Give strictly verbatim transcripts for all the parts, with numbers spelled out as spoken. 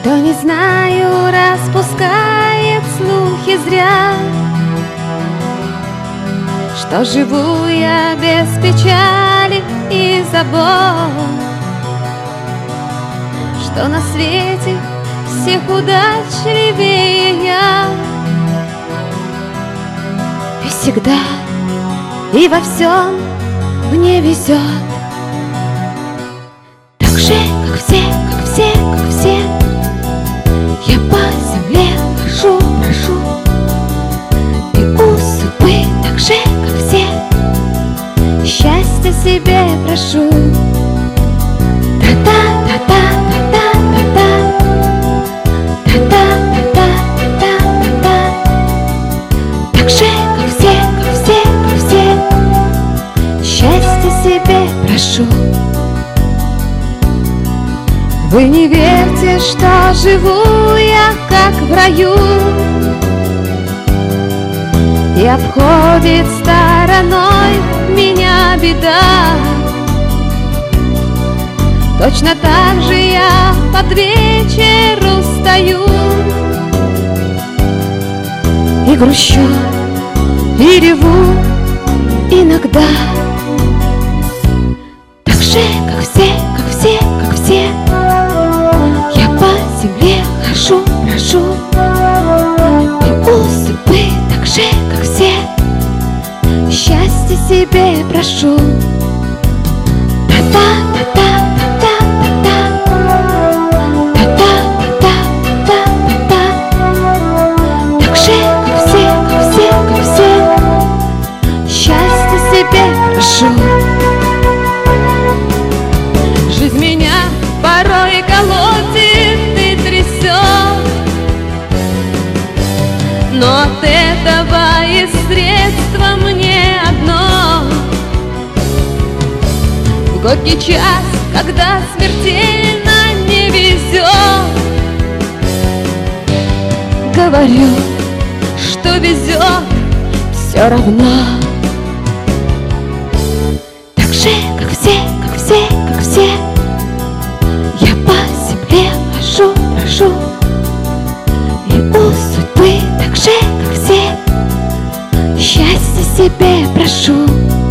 Кто, не знаю, распускает слухи зря, что живу я без печали и забот, что на свете всех удачливее я. И всегда и во всем мне везет, так же, как все, как все, как все. Я по земле хожу, прошу, и у судьбы так же, как все, счастья себе прошу. Так же, как все, как все, как все, счастья себе прошу. Вы не верьте, что живу я как в раю, и обходит стороной меня беда. Точно так же я под вечер устаю и грущу, и реву иногда. Так же, как все, как все, как все, я по земле хожу, прошу, и у судьбы так же, как все, счастья себе прошу. Жизнь меня порой колотит и трясет, но от этого и средство мне одно. В горький час, когда смертельно не везет, говорю, что везет все равно. Так же, как все, как все, как все, я по земле хожу, прошу, и у судьбы так же, как все, счастья себе прошу.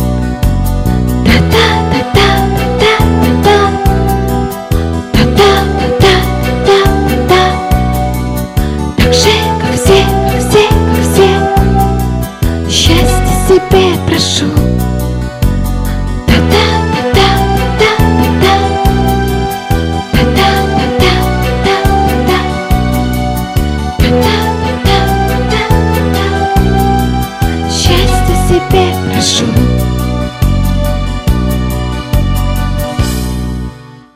Так же, как все, как все, как все, счастья себе прошу.